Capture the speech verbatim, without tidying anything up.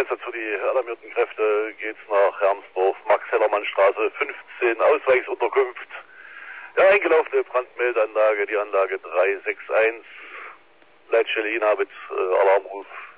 Einsatz für die alarmierten Kräfte geht's nach Hermsdorf, Max-Hellermann-Straße fünfzehn, Ausweichsunterkunft. Ja, eingelaufene Brandmeldeanlage, die Anlage drei sechs eins, Leitstelle Ina mit äh, Alarmruf